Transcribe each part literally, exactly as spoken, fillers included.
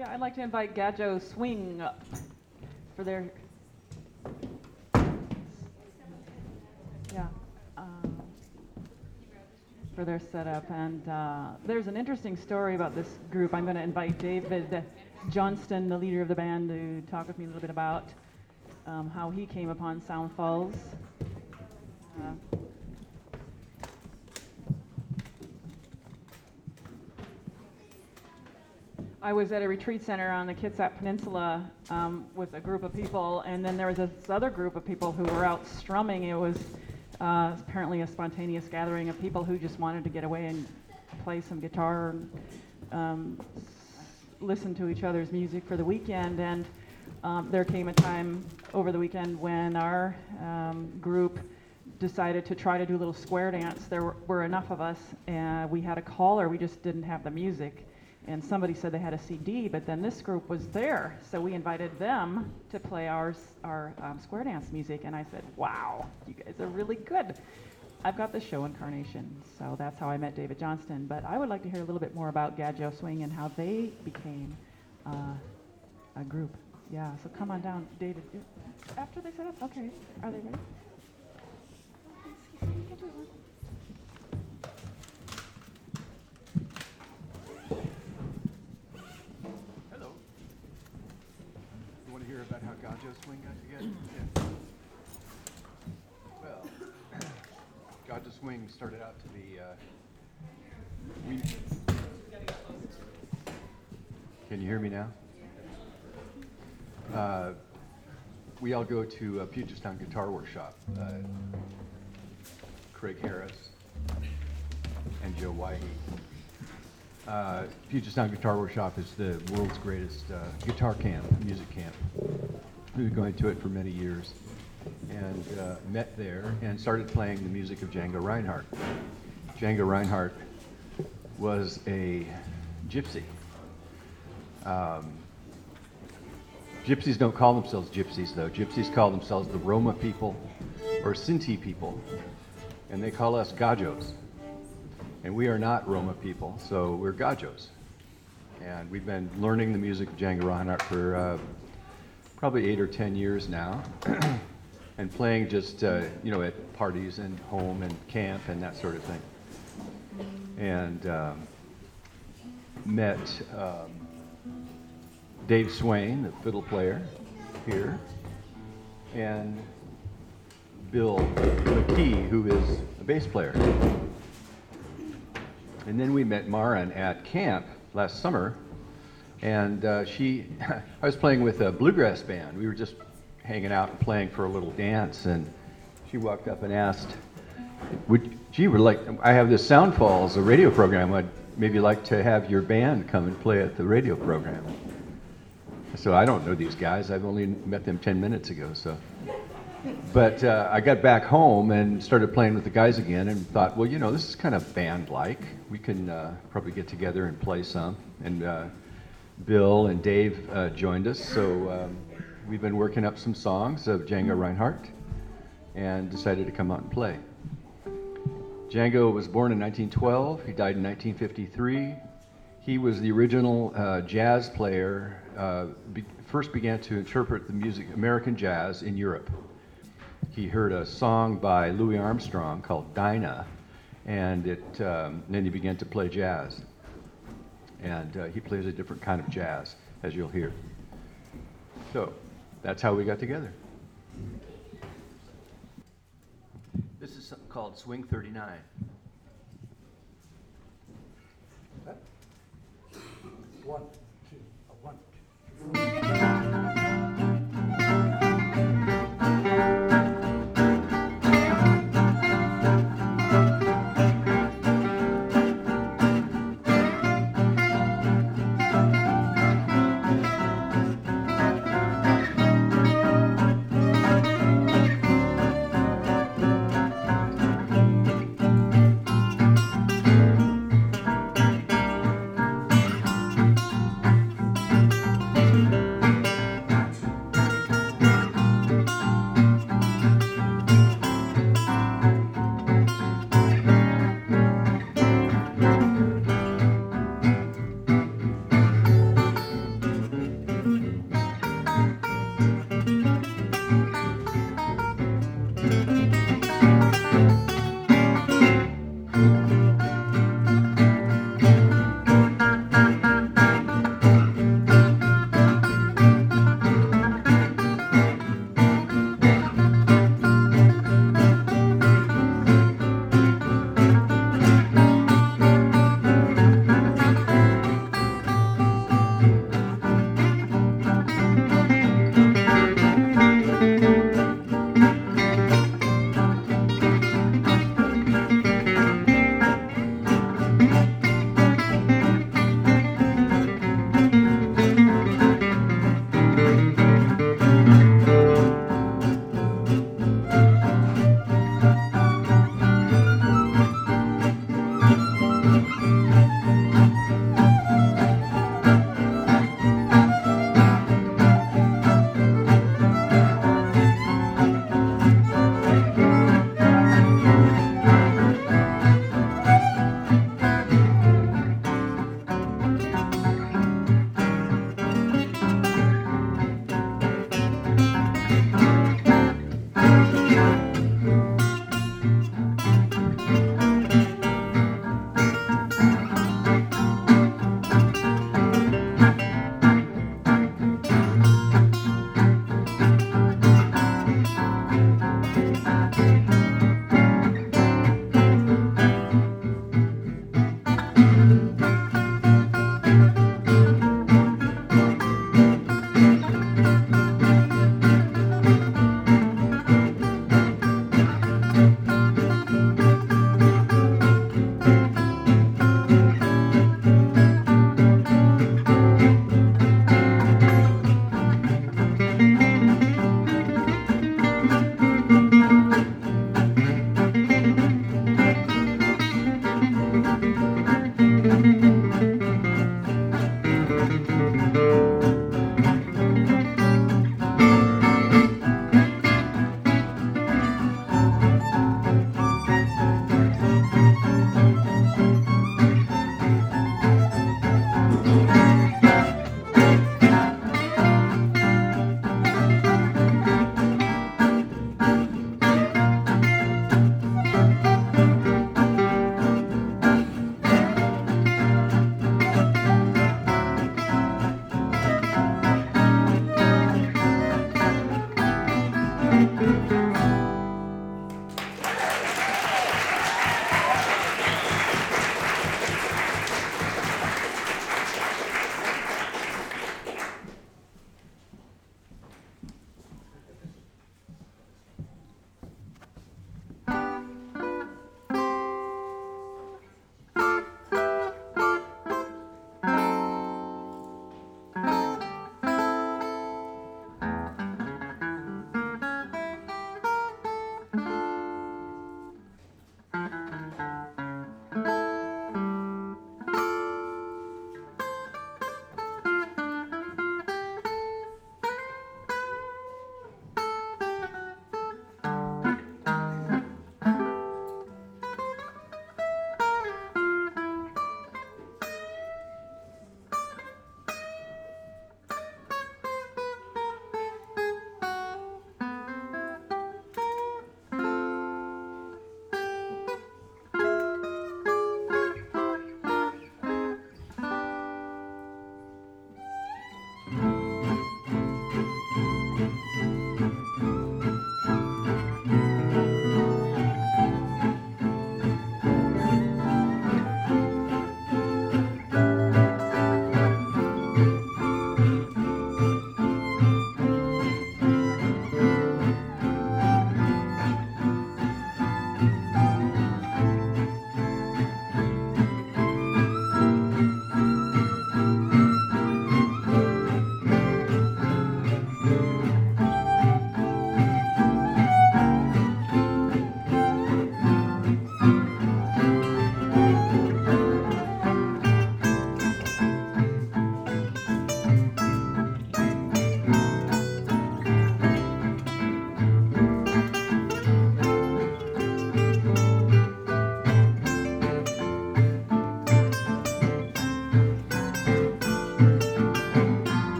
Yeah, I'd like to invite Gadjo Swing up for their, yeah, um, for their setup. And uh, there's an interesting story about this group. I'm going to invite David Johnston, the leader of the band, to talk with me a little bit about um, how he came upon Sound Falls. Uh, I was at a retreat center on the Kitsap Peninsula um, with a group of people, and then there was this other group of people who were out strumming. It was uh, apparently a spontaneous gathering of people who just wanted to get away and play some guitar and um, s- listen to each other's music for the weekend. And um, there came a time over the weekend when our um, group decided to try to do a little square dance. There were, were enough of us, and we had a caller. We just didn't have the music. And somebody said they had a C D, but then this group was there, so we invited them to play our our um, square dance music. And I said, "Wow, you guys are really good." I've got the show incarnation, so that's how I met David Johnston. But I would like to hear a little bit more about Gadjo Swing and how they became uh, a group. Yeah, so come on down, David. After they set up, okay. Are they ready? Hear about how Gadjo Swing got together? Yeah. Well, Gadjo Swing started out to be. Uh, we, can you hear me now? Uh, we all go to uh, Puget Sound Guitar Workshop. Uh, Craig Harris and Joe Wyhe. Uh, Puget Sound Guitar Workshop is the world's greatest uh, guitar camp, music camp. We've been going to it for many years, and uh, met there and started playing the music of Django Reinhardt. Django Reinhardt was a gypsy. Um, gypsies don't call themselves gypsies, though. Gypsies call themselves the Roma people or Sinti people, and they call us Gadjos. And we are not Roma people, so we're Gadjos. And we've been learning the music of Django Reinhardt for uh, probably eight or ten years now, and playing just, uh, you know, at parties and home and camp and that sort of thing. And um, met um, Dave Swain, the fiddle player, here, and Bill McKee, who is a bass player. And then we met Maren at camp last summer, and uh, she, I was playing with a bluegrass band. We were just hanging out and playing for a little dance, and she walked up and asked, would, gee, would like, I have this Sound Falls, a radio program, I'd maybe like to have your band come and play at the radio program. So I don't know these guys, I've only met them ten minutes ago, so. But uh, I got back home and started playing with the guys again and thought, well, you know, this is kind of band-like. We can uh, probably get together and play some. And uh, Bill and Dave uh, joined us, so um, we've been working up some songs of Django Reinhardt and decided to come out and play. Django was born in nineteen twelve. He died in nineteen fifty-three. He was the original uh, jazz player, uh, be- first began to interpret the music, American jazz, in Europe. He heard a song by Louis Armstrong called Dinah, and it, um, then he began to play jazz. And uh, he plays a different kind of jazz, as you'll hear. So, that's how we got together. This is something called Swing thirty-nine. One, two, a one, two. Thank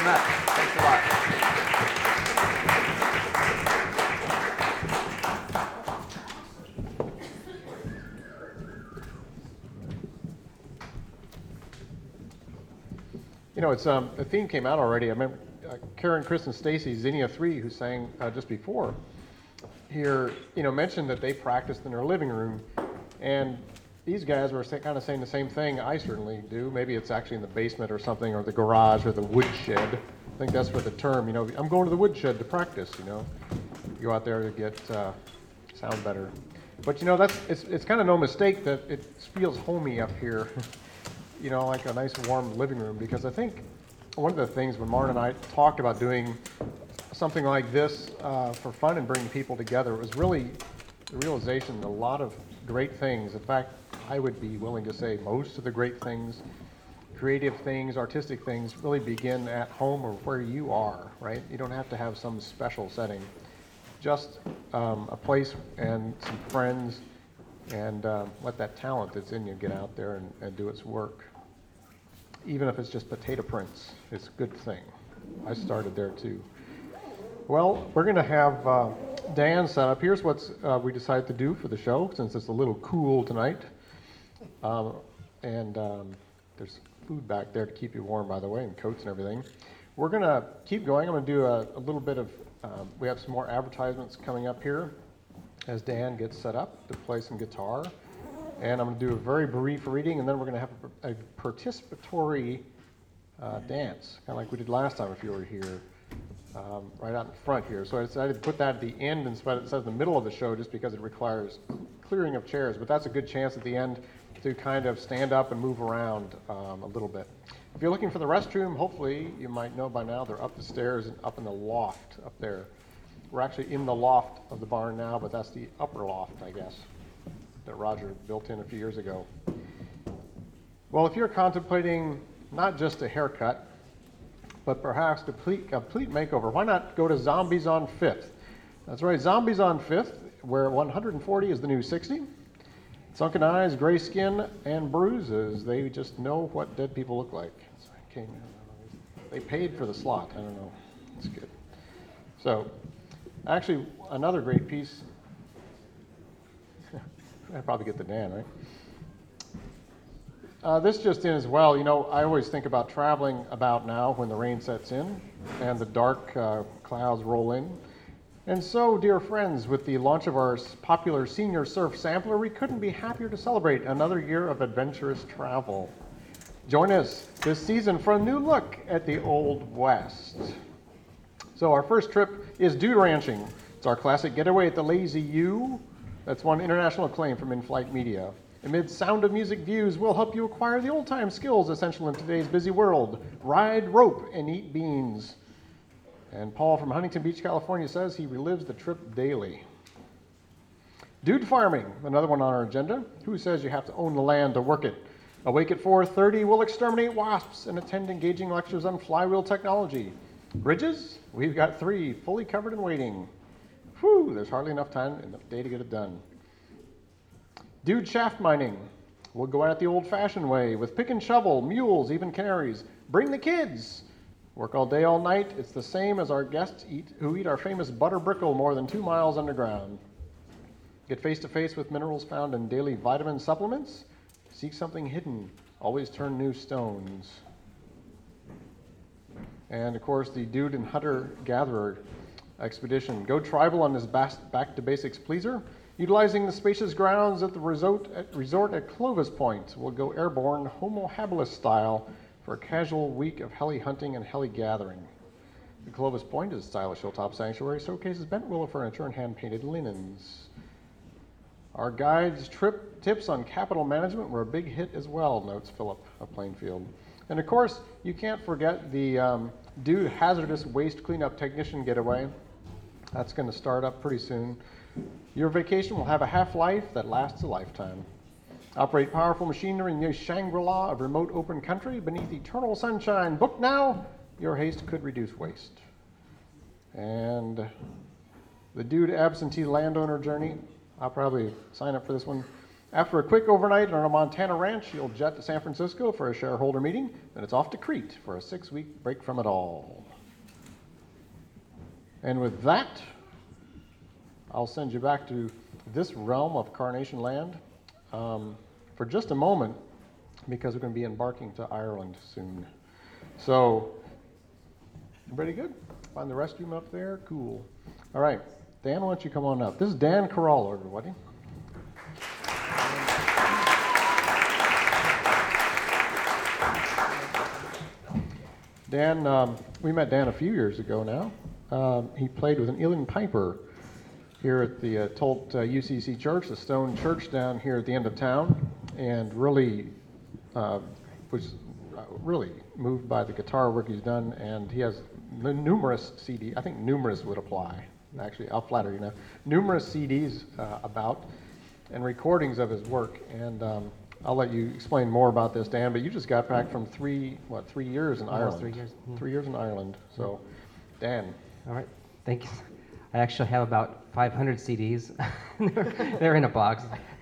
much. Thanks a lot. You know, it's um, the theme came out already. I remember uh, Karen, Chris, and Stacy, Zinnia three, who sang uh, just before here, you know, mentioned that they practiced in their living room, and these guys were say, kind of saying the same thing. I certainly do. Maybe it's actually in the basement or something, or the garage or the woodshed. I think that's what the term. You know, I'm going to the woodshed to practice. You know, go out there to get uh, sound better. But you know, that's it's it's kind of no mistake that it feels homey up here. You know, like a nice warm living room, because I think one of the things when Martin and I talked about doing something like this uh, for fun and bringing people together, it was really the realization that a lot of great things, in fact, I would be willing to say most of the great things, creative things, artistic things, really begin at home or where you are, right? You don't have to have some special setting. Just um, a place and some friends, and um, let that talent that's in you get out there and, and do its work. Even if it's just potato prints, it's a good thing. I started there too. Well, we're going to have uh, Dan set up. Here's what uh, we decided to do for the show, since it's a little cool tonight. Um, and um, there's food back there to keep you warm, by the way, and coats and everything. We're going to keep going. I'm going to do a, a little bit of, um, we have some more advertisements coming up here as Dan gets set up to play some guitar. And I'm going to do a very brief reading, and then we're going to have a, a participatory uh, dance, kind of like we did last time if you were here, um, right out in front here. So I decided to put that at the end instead of in the middle of the show, just because it requires clearing of chairs. But that's a good chance at the end to kind of stand up and move around um, a little bit. If you're looking for the restroom, hopefully you might know by now they're up the stairs and up in the loft up there. We're actually in the loft of the barn now, but that's the upper loft, I guess, that Roger built in a few years ago. Well, if you're contemplating not just a haircut, but perhaps complete, complete makeover, why not go to Zombies on Fifth? That's right, Zombies on Fifth, where one hundred forty is the new sixty. Sunken eyes, gray skin, and bruises. They just know what dead people look like. So I came in, they paid for the slot. I don't know. It's good. So, actually, another great piece. I'd probably get the Dan, right? Uh, this just in as well. You know, I always think about traveling about now when the rain sets in and the dark uh, clouds roll in. And so, dear friends, with the launch of our popular Senior Surf Sampler, we couldn't be happier to celebrate another year of adventurous travel. Join us this season for a new look at the Old West. So our first trip is Dude Ranching. It's our classic getaway at the Lazy U. That's won international acclaim from In-Flight Media. Amid Sound of Music views, we'll help you acquire the old-time skills essential in today's busy world. Ride rope and eat beans. And Paul from Huntington Beach, California says he relives the trip daily. Dude Farming, another one on our agenda. Who says you have to own the land to work it? Awake at four thirty, we'll exterminate wasps and attend engaging lectures on flywheel technology. Bridges? We've got three fully covered and waiting. Whew, there's hardly enough time in the day to get it done. Dude Shaft Mining. We'll go at it the old-fashioned way with pick and shovel, mules, even canaries. Bring the kids. Work all day, all night. It's the same as our guests eat, who eat our famous butter brickle more than two miles underground. Get face-to-face with minerals found in daily vitamin supplements. Seek something hidden. Always turn new stones. And, of course, the Dude and Hunter-Gatherer expedition. Go tribal on this back-to-basics pleaser. Utilizing the spacious grounds at the resort at, resort at Clovis Point, we'll go airborne Homo habilis style for a casual week of heli hunting and heli gathering. The Clovis Point is a stylish hilltop sanctuary, showcases bent willow furniture and hand-painted linens. Our guide's trip tips on capital management were a big hit as well, notes Philip of Plainfield. And of course, you can't forget the um, Dude Hazardous Waste Cleanup Technician getaway. That's going to start up pretty soon. Your vacation will have a half-life that lasts a lifetime. Operate powerful machinery in the Shangri-La of remote open country beneath eternal sunshine. Book now. Your haste could reduce waste. And the Dude Absentee Landowner Journey. I'll probably sign up for this one. After a quick overnight on a Montana ranch, you'll jet to San Francisco for a shareholder meeting, then it's off to Crete for a six-week break from it all. And with that, I'll send you back to this realm of Carnation Land um, for just a moment, because we're going to be embarking to Ireland soon. So, everybody good? Find the restroom up there? Cool. All right, Dan, why don't you come on up? This is Dan Carollo, everybody. Dan, um, we met Dan a few years ago now. Um, he played with an uilleann piper here at the uh, Tolt uh, U C C Church, the stone church down here at the end of town, and really uh, was uh, really moved by the guitar work he's done, and he has n- numerous C Ds. I think numerous would apply. Actually, I'll flatter you now. Numerous C Ds uh, about and recordings of his work, and um, I'll let you explain more about this, Dan, but you just got back from three, what, three years in Almost Ireland. three years, yeah. Three years in Ireland. So, Dan. All right, thank you. I actually have about five hundred C Ds. they're, they're in a box.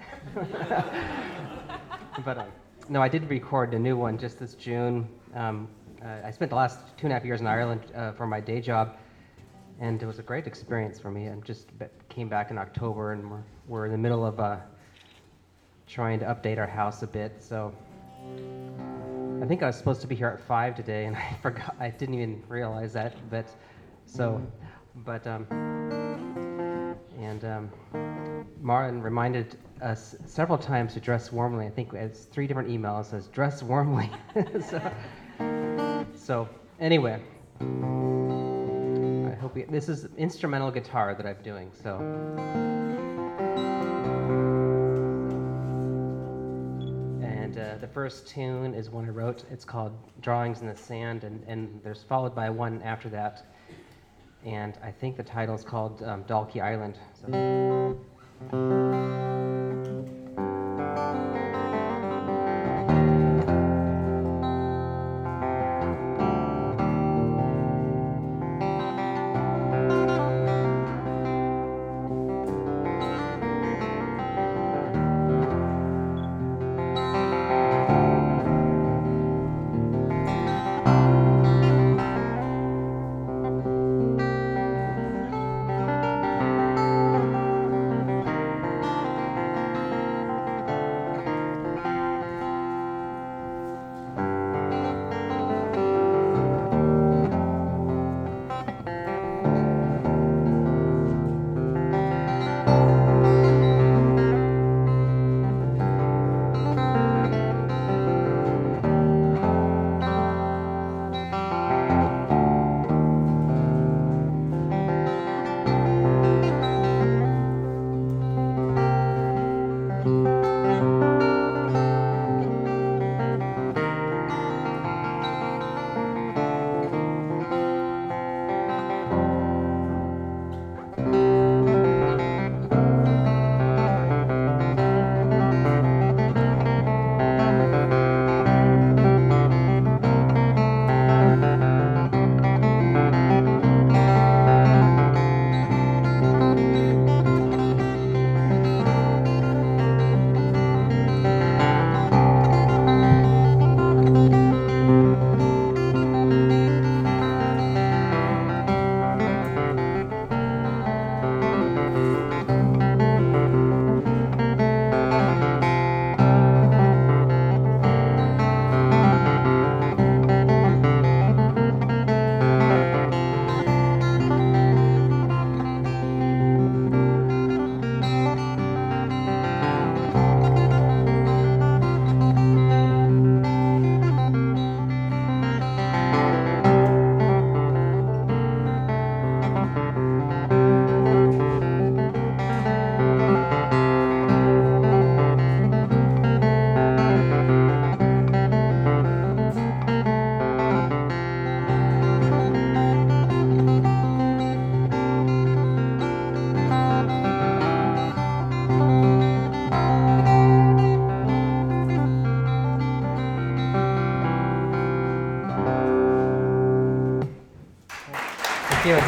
But uh, no, I did record a new one just this June. Um, uh, I spent the last two and a half years in Ireland uh, for my day job, and it was a great experience for me. I just be- came back in October, and we're, we're in the middle of uh, trying to update our house a bit. So I think I was supposed to be here at five today, and I forgot. I didn't even realize that. But so, but um, and um, Marlon reminded us several times to dress warmly. I think it's three different emails. It says dress warmly. so, so anyway, I hope you, this is instrumental guitar that I'm doing. So. And uh, the first tune is one I wrote. It's called Drawings in the Sand, and, and there's followed by one after that. And I think the title is called um, Dalkey Island. So. Thank you.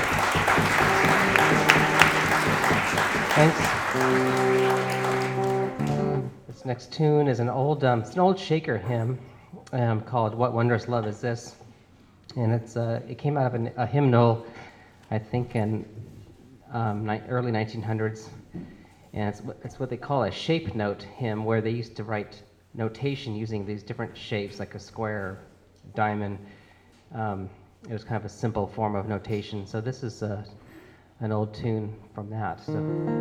Thanks. next tune is an old, um, it's an old Shaker hymn um, called "What Wondrous Love Is This," and it's uh, it came out of an, a hymnal, I think, in um, ni- early nineteen hundreds, and it's what- it's what they call a shape note hymn, where they used to write notation using these different shapes, like a square, diamond. Um, it was kind of a simple form of notation. So this is uh, an old tune from that. So.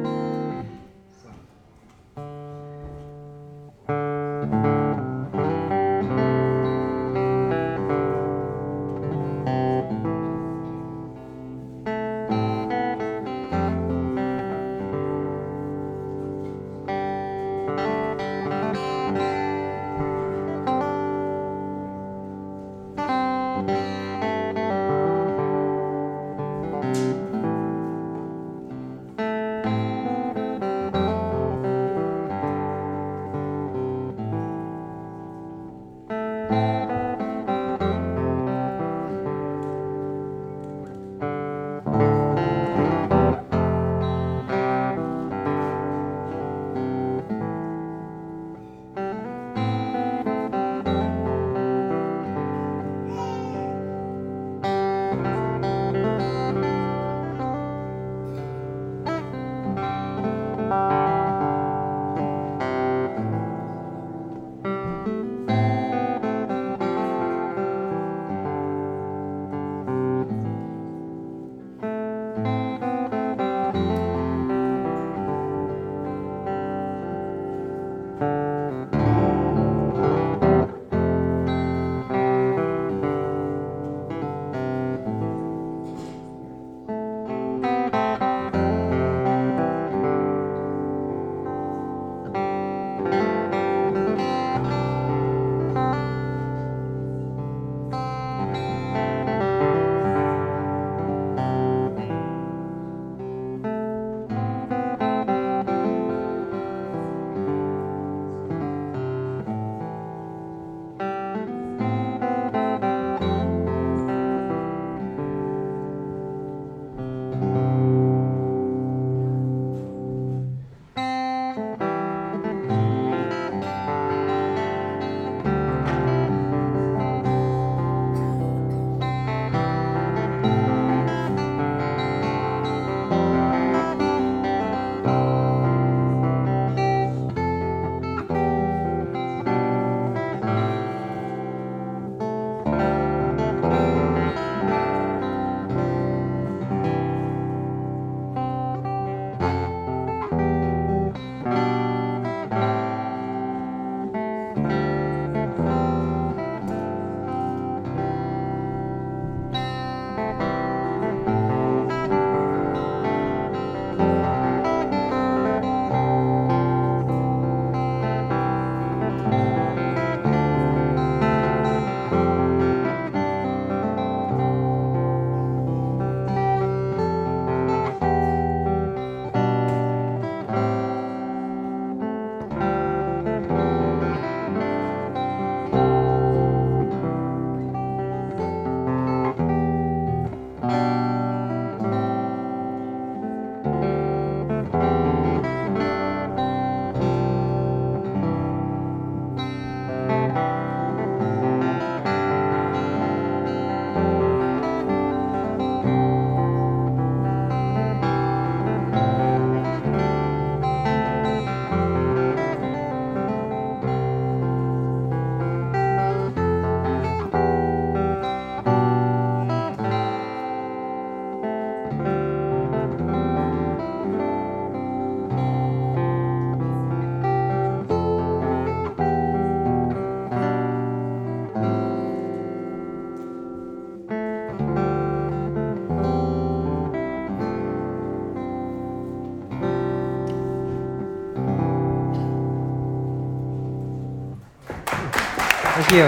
Thank you.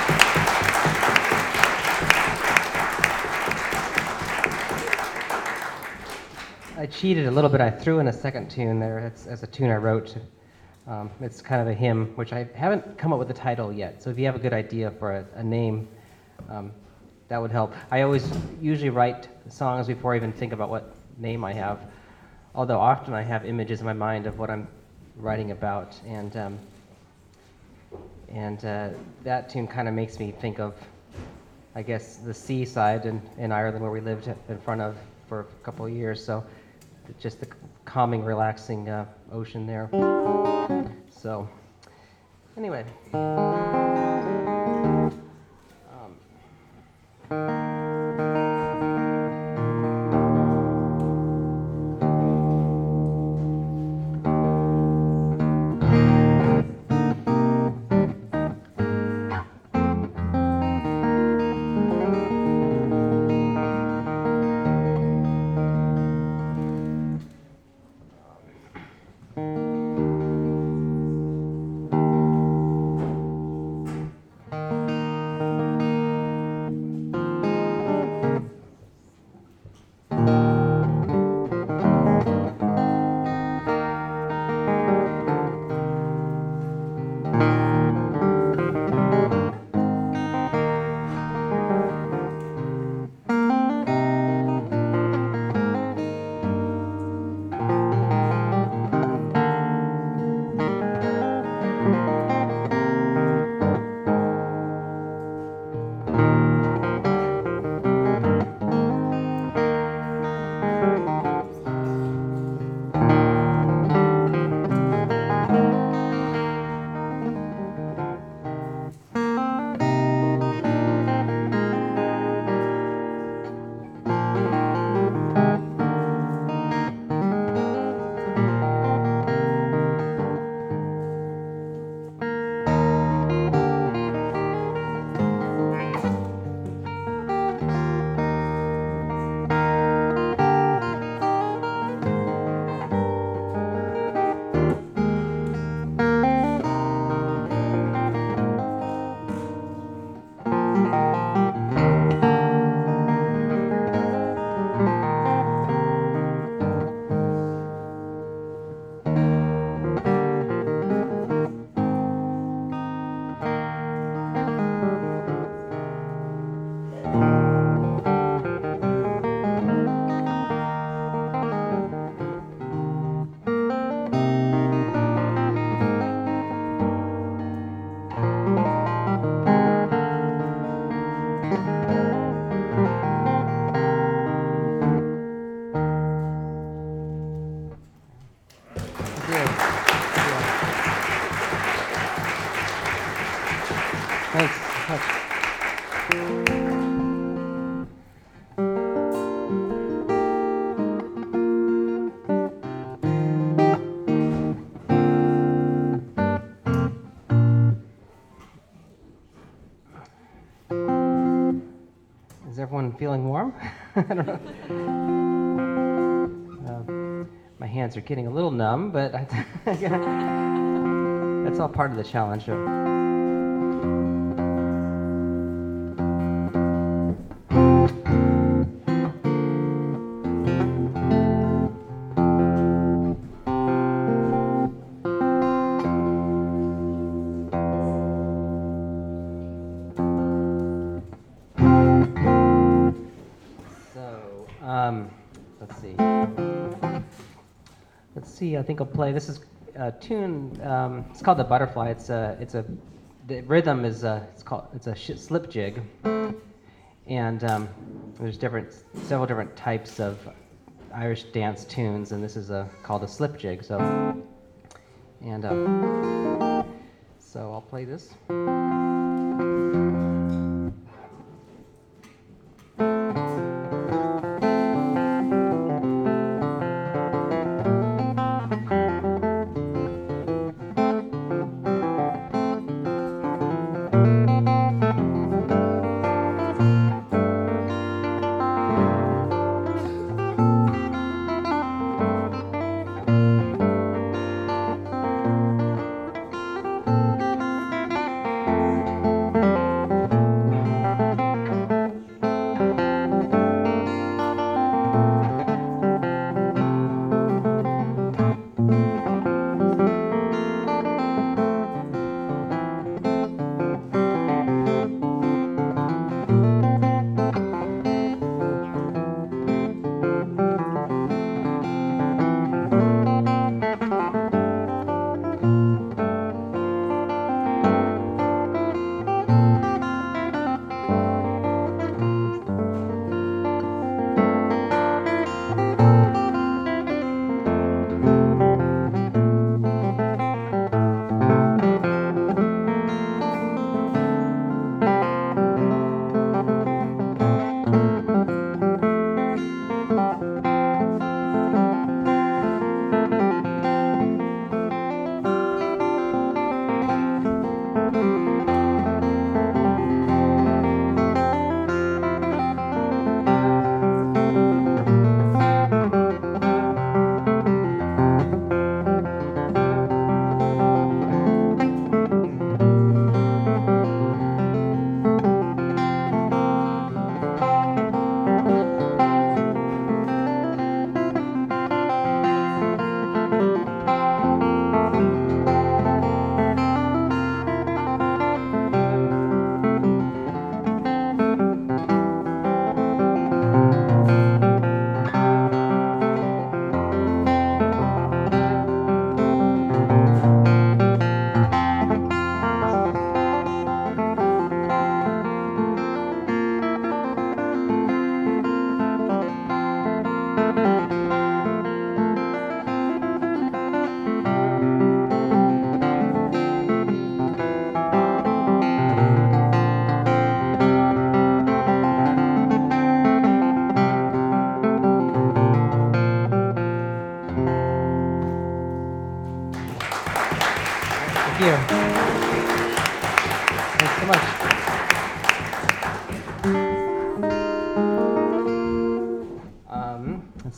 I cheated a little bit. I threw in a second tune there. It's as a tune I wrote. Um, it's kind of a hymn, which I haven't come up with a title yet. So if you have a good idea for a, a name, um, that would help. I always usually write songs before I even think about what name I have. Although often I have images in my mind of what I'm writing about. And um, and uh, that tune kind of makes me think of, I guess, the seaside in, in Ireland where we lived in front of for a couple of years. So just the calming, relaxing uh, ocean there. So anyway. Is everyone feeling warm? I don't know. Uh, my hands are getting a little numb, but I, that's all part of the challenge. Um, let's see. Let's see. I think I'll play. This is a tune. Um, it's called the Butterfly. It's a. It's a. The rhythm is. A, it's called. It's a sh- slip jig. And um, there's different, several different types of Irish dance tunes, and this is a called a slip jig. So. And um, so I'll play this.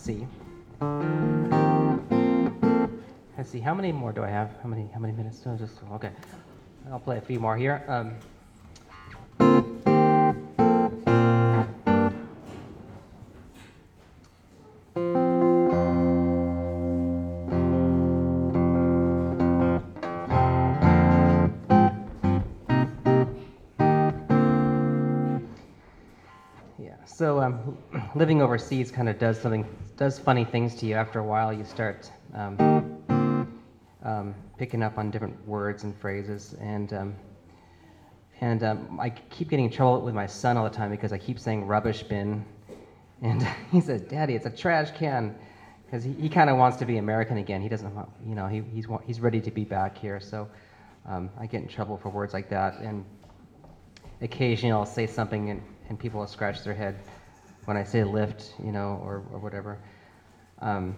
see. Let's see, how many more do I have? How many, how many minutes? No, just, okay. I'll play a few more here. Um, Yeah, so um, living overseas kind of does something, does funny things to you. After a while, you start um, um, picking up on different words and phrases, and um, and um, I keep getting in trouble with my son all the time because I keep saying rubbish bin, and he says, "Daddy, it's a trash can," because he, he kind of wants to be American again. He doesn't want, you know, he, he's wa- he's ready to be back here. So um, I get in trouble for words like that, and occasionally I'll say something and, and people will scratch their head when I say lift, you know, or, or whatever. Um,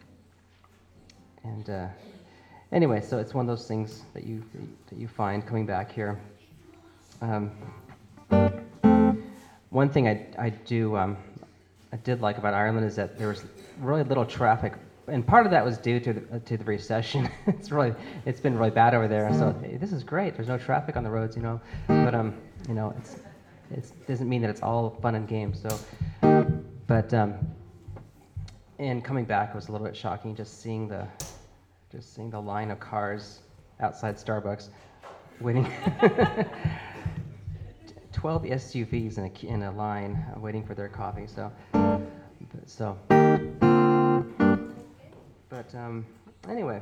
and uh, anyway, so it's one of those things that you that you find coming back here. Um, one thing I, I do um, I did like about Ireland is that there was really little traffic, and part of that was due to the, to the recession. it's really it's been really bad over there. So hey, this is great. There's no traffic on the roads, you know. But um, you know, it's it doesn't mean that it's all fun and games. So, but um, and coming back was a little bit shocking, just seeing the just seeing the line of cars outside Starbucks, waiting. twelve S U Vs in a in a line, uh, waiting for their coffee. So, but, so. But um, anyway.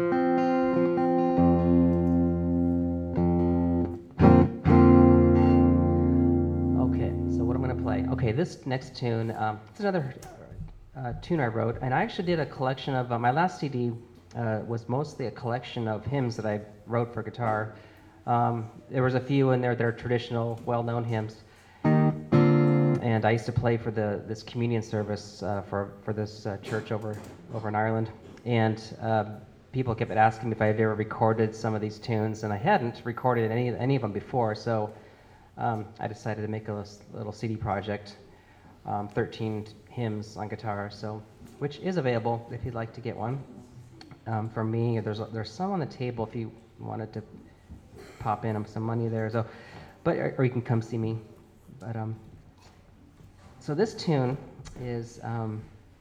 Okay, so what I'm going to play. Okay, this next tune, um, it's another uh, tune I wrote, and I actually did a collection of, uh, my last C D uh, was mostly a collection of hymns that I wrote for guitar. Um, there was a few in there that are traditional, well-known hymns. And I used to play for the this communion service uh, for for this uh, church over over in Ireland, and uh, people kept asking me if I had ever recorded some of these tunes, and I hadn't recorded any any of them before. So um, I decided to make a little, little C D project, um, thirteen hymns on guitar. So which is available if you'd like to get one um, from me. There's there's some on the table if you wanted to pop in some money there. So, but or, or you can come see me. But um. So this tune is, um,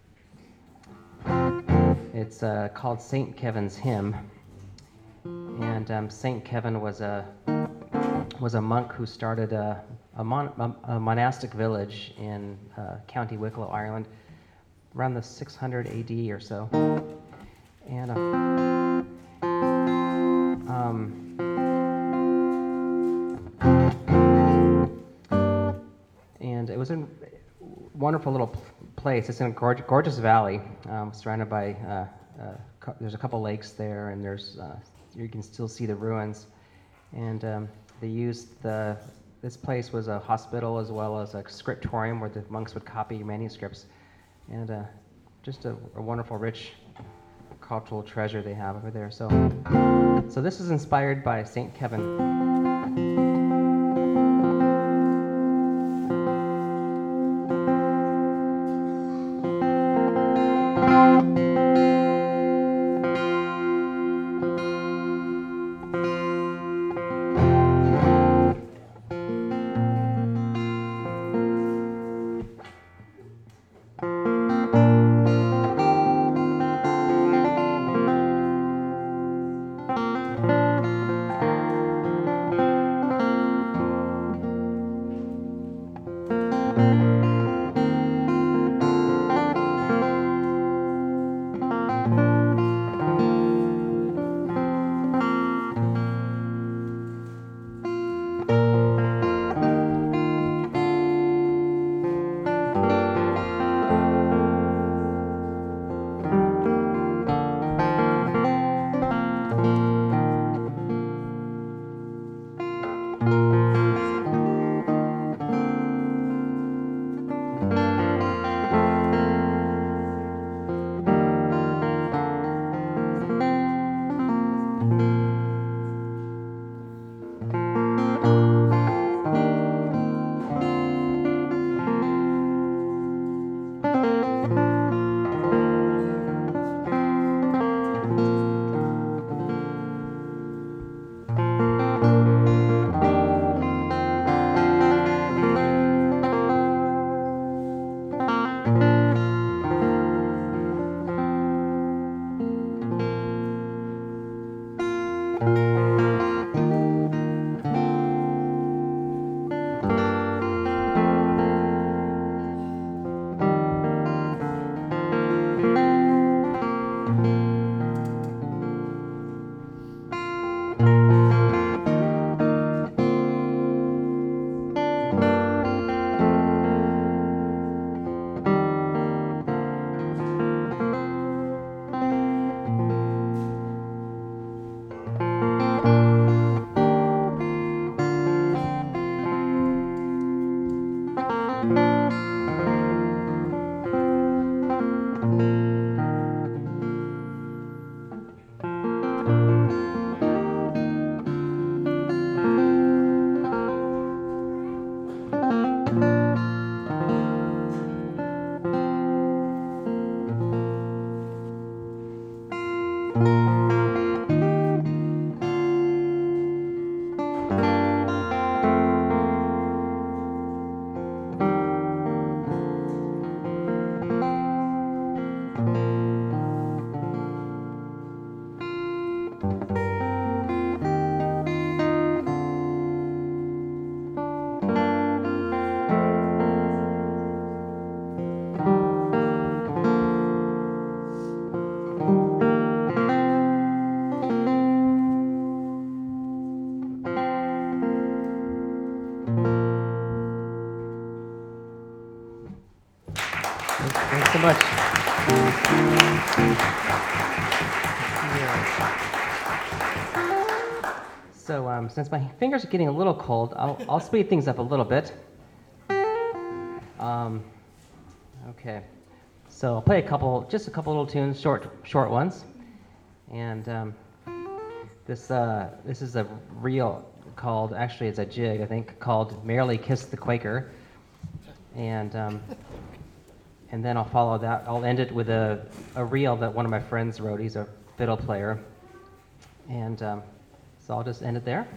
it's uh, called Saint Kevin's Hymn, and um, Saint Kevin was a was a monk who started a a, mon- a, a monastic village in uh, County Wicklow, Ireland, around the six hundred A D or so, and uh, um, and it was in wonderful little place. It's in a gorgeous, gorgeous valley, um, surrounded by. Uh, uh, co- there's a couple lakes there, and there's uh, you can still see the ruins. And um, they used the. This place was a hospital as well as a scriptorium where the monks would copy manuscripts, and uh, just a, a wonderful, rich cultural treasure they have over there. So, so this is inspired by Saint Kevin. Thanks so much. So um, since my fingers are getting a little cold, I'll, I'll speed things up a little bit. Um, okay, so I'll play a couple, just a couple little tunes, short, short ones, and um, this uh, this is a reel called, actually it's a jig, I think, called "Merrily Kiss the Quaker," and um, and then I'll follow that. I'll end it with a a reel that one of my friends wrote. He's a fiddle player, and um, so I'll just end it there.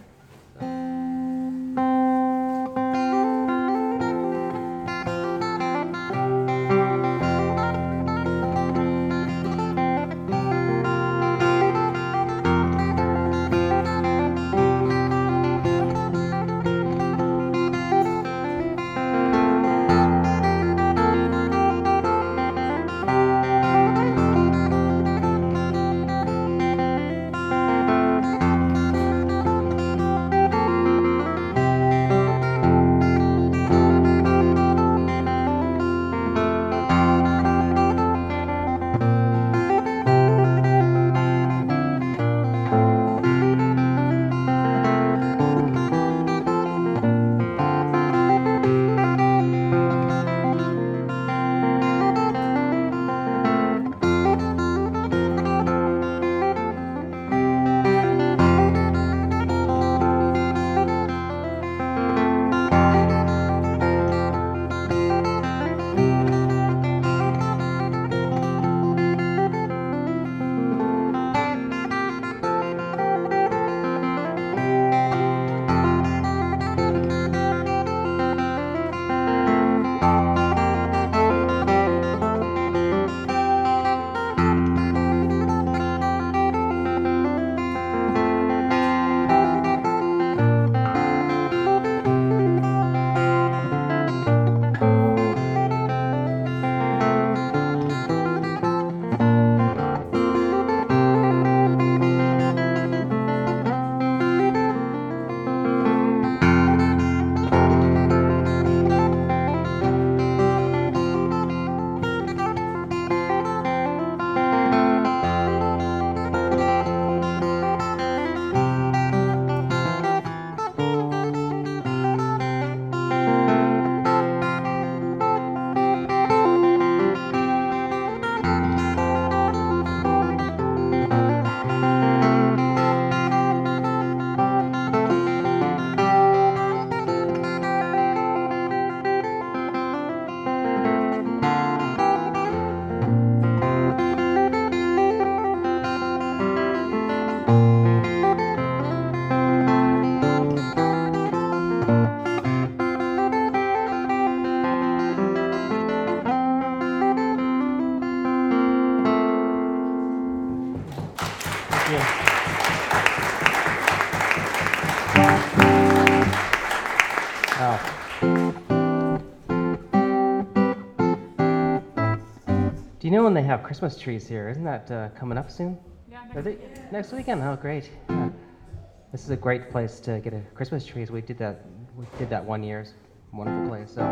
Do you know when they have Christmas trees here? Isn't that uh, coming up soon? Yeah, Are they, next weekend? Oh, great. Yeah. This is a great place to get a Christmas tree. We did that. We did that one year. It's a wonderful place. So,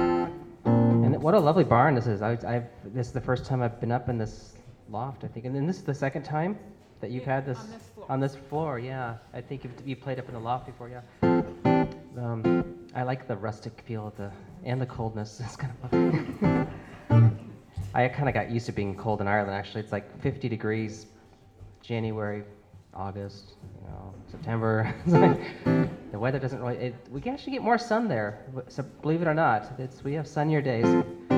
and what a lovely barn this is. I, I've this is the first time I've been up in this loft, I think, and then this is the second time that you've Yeah, had this on this floor. on this floor. Yeah, I think you've, you played up in the loft before. Yeah. Um, I like the rustic feel of the and the coldness. It's kind of lovely. I kind of got used to being cold in Ireland. Actually, it's like fifty degrees, January, August, you know, September. It's like, the weather doesn't really. It, we can actually get more sun there. So believe it or not, it's we have sunnier days.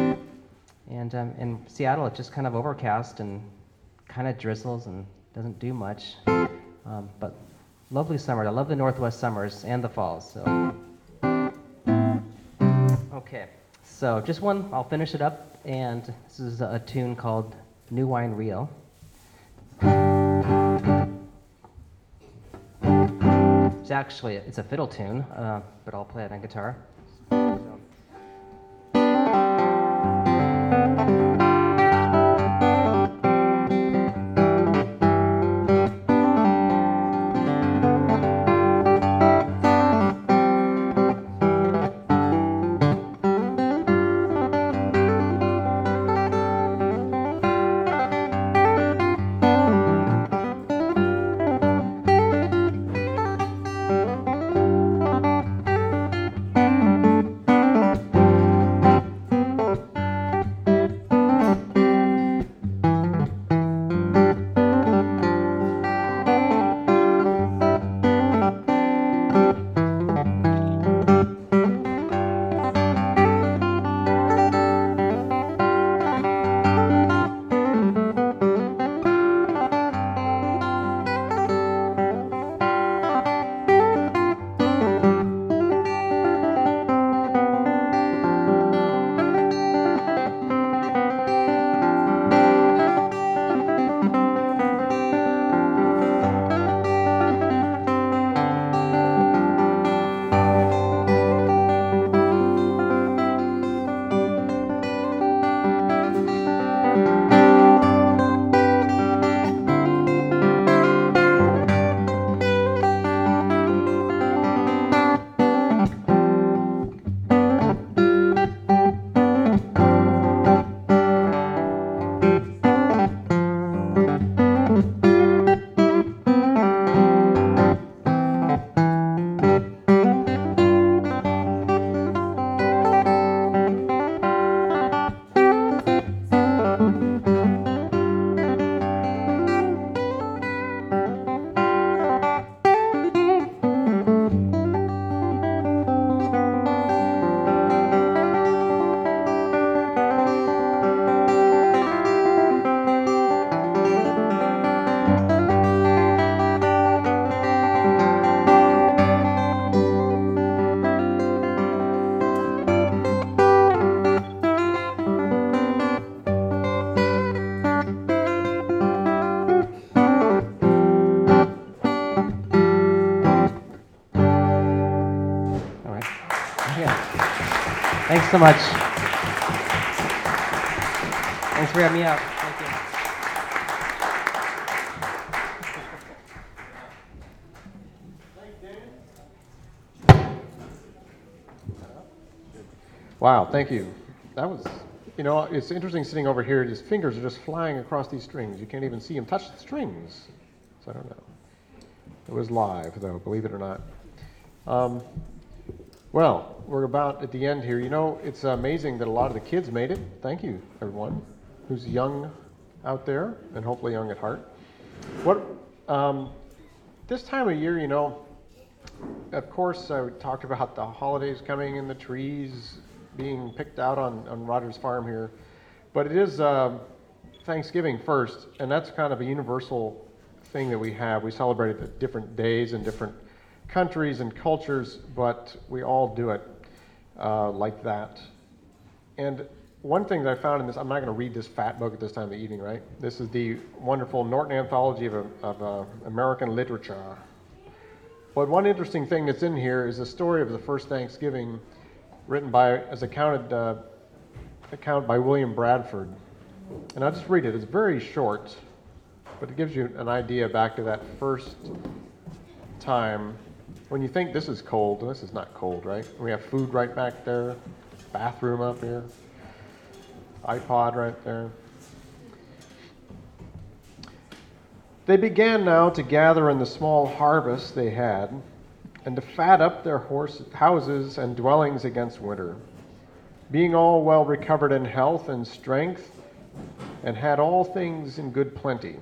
And um, in Seattle, it's just kind of overcast and kind of drizzles and doesn't do much. Um, but lovely summer. I love the Northwest summers and the falls. So okay. So just one, I'll finish it up, and this is a tune called New Wine Reel. It's actually, it's a fiddle tune, uh, but I'll play it on guitar. So. Thanks so much. Thanks for having me out. Thank you. Wow, thank you. That was, you know, it's interesting sitting over here. His fingers are just flying across these strings. You can't even see him touch the strings. So I don't know. It was live, though, believe it or not. Um, well, we're about at the end here. You know, it's amazing that a lot of the kids made it. Thank you, everyone who's young out there and hopefully young at heart. What um, this time of year, you know, of course, I talked about the holidays coming and the trees being picked out on, on Rogers Farm here. But it is uh, Thanksgiving first, and that's kind of a universal thing that we have. We celebrate it at different days in different countries and cultures, but we all do it uh, like that. And one thing that I found in this, I'm not going to read this fat book at this time of the evening, right? This is the wonderful Norton Anthology of, of uh, American Literature. But one interesting thing that's in here is the story of the first Thanksgiving, written by, as accounted, uh, accounted by William Bradford. And I'll just read it. It's very short, but it gives you an idea back to that first time when you think this is cold. This is not cold, right? We have food right back there, bathroom up here, iPod right there. They began now to gather in the small harvest they had, and to fat up their horse, houses and dwellings against winter, being all well recovered in health and strength, and had all things in good plenty.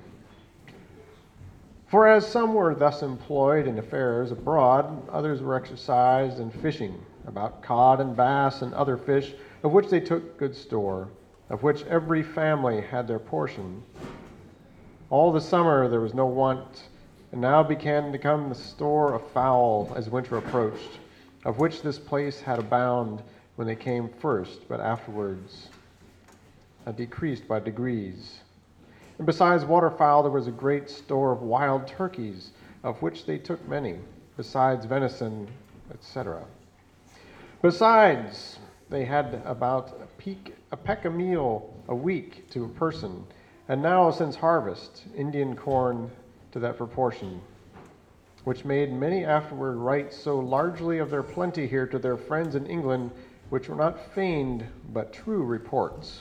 For as some were thus employed in affairs abroad, others were exercised in fishing, about cod and bass and other fish, of which they took good store, of which every family had their portion. All the summer there was no want, and now began to come the store of fowl as winter approached, of which this place had abound when they came first, but afterwards had decreased by degrees. And besides waterfowl there was a great store of wild turkeys, of which they took many, besides venison, et cetera. Besides, they had about a, peak, a peck a meal a week to a person, and now since harvest, Indian corn to that proportion, which made many afterward write so largely of their plenty here to their friends in England, which were not feigned but true reports.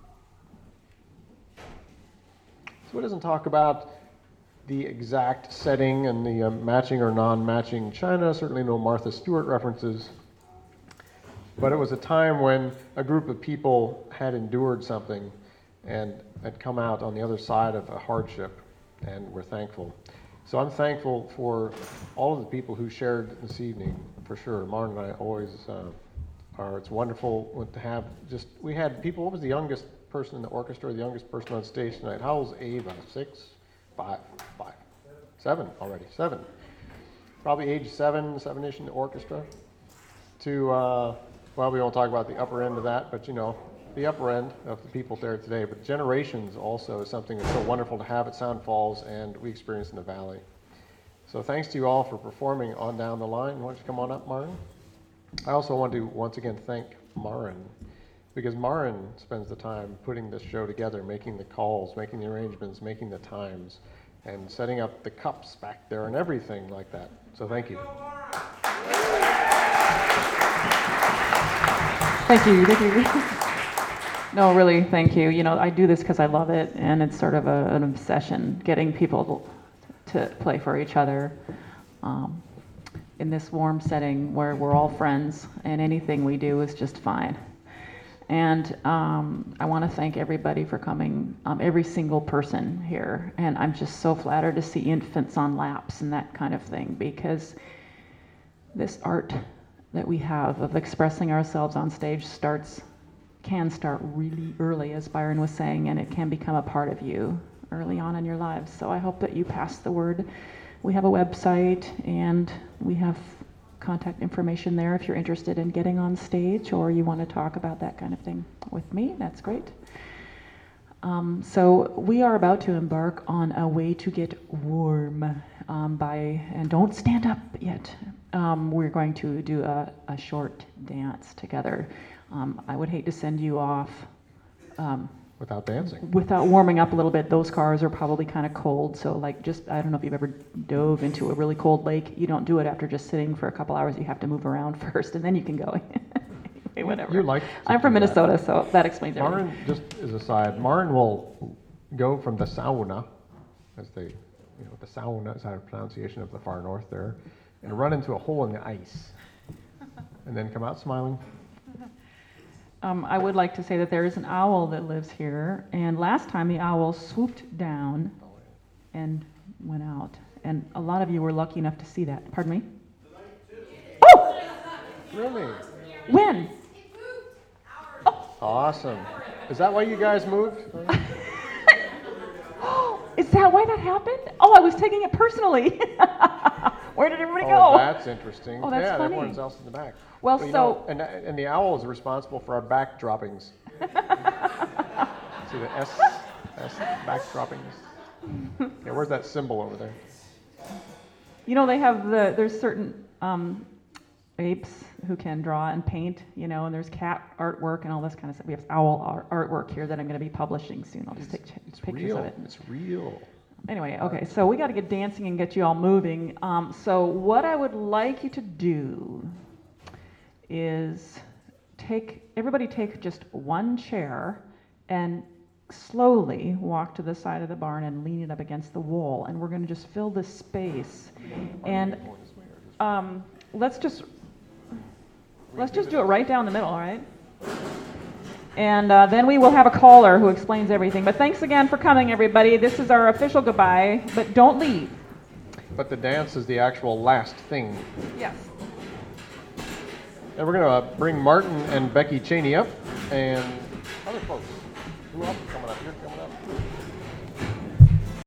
So it doesn't talk about the exact setting and the uh, matching or non-matching china, certainly no Martha Stewart references, but it was a time when a group of people had endured something and had come out on the other side of a hardship, and we're thankful. So I'm thankful for all of the people who shared this evening, for sure. Martin and I always uh, are. It's wonderful to have just, we had people, what was the youngest person in the orchestra, the youngest person on stage tonight? How old was Ava? Six? Five? Five? Seven already, seven. Probably age seven, seven-ish in the orchestra. To, uh, well, we won't talk about the upper end of that, but you know, the upper end of the people there today, but generations also is something that's so wonderful to have at Sound Falls, and we experience in the Valley. So thanks to you all for performing on down the line. Why don't you come on up, Marin? I also want to once again thank Marin, because Marin spends the time putting this show together, making the calls, making the arrangements, making the times, and setting up the cups back there and everything like that. So thank you. Thank you, thank you. No, really, thank you. You know, I do this because I love it, and it's sort of a, an obsession, getting people to play for each other um, in this warm setting where we're all friends, and anything we do is just fine. And um, I want to thank everybody for coming, um, every single person here. And I'm just so flattered to see infants on laps and that kind of thing, because this art that we have of expressing ourselves on stage starts can start really early, as Byron was saying, and it can become a part of you early on in your lives. So I hope that you pass the word. We have a website, and we have contact information there if you're interested in getting on stage or you want to talk about that kind of thing with me. That's great. Um, so we are about to embark on a way to get warm um, by, and don't stand up yet. Um, we're going to do a, a short dance together. Um, I would hate to send you off um, Without dancing. without warming up a little bit. Those cars are probably kind of cold, so like just, I don't know if you've ever dove into a really cold lake. You don't do it after just sitting for a couple hours. You have to move around first, and then you can go. Anyway, whatever. You like to I'm from do that. Minnesota, so that explains everything. Maren, just as a side, Maren will go from the sauna, as they, you know, the sauna is how the pronunciation of the far north there, and run into a hole in the ice, and then come out smiling. Um, I would like to say that there is an owl that lives here, and last time the owl swooped down and went out. And a lot of you were lucky enough to see that. Pardon me? Oh! Really? When? Awesome. Is that why you guys moved? Is that why that happened? Oh, I was taking it personally. Where did everybody Oh, go? that's interesting. Oh, that's yeah, funny. everyone's else in the back. Well, you so- know, and and the owl is responsible for our back droppings. See the S, S back droppings. Yeah, where's that symbol over there? You know, they have the, there's certain um, apes who can draw and paint, you know, and there's cat artwork and all this kind of stuff. We have owl art- artwork here that I'm going to be publishing soon. I'll just take ch- It's pictures real. of it. It's real. Anyway, okay, so we got to get dancing and get you all moving. Um, so what I would like you to do is take, everybody take just one chair and slowly walk to the side of the barn and lean it up against the wall. And we're going to just fill this space. And um, let's just, let's just do it right down the middle, all right? And uh, then we will have a caller who explains everything. But thanks again for coming, everybody. This is our official goodbye, but don't leave. But the dance is the actual last thing. Yes. And we're going to bring Martin and Becky Cheney up, and other folks. Who else is coming up? You're coming up.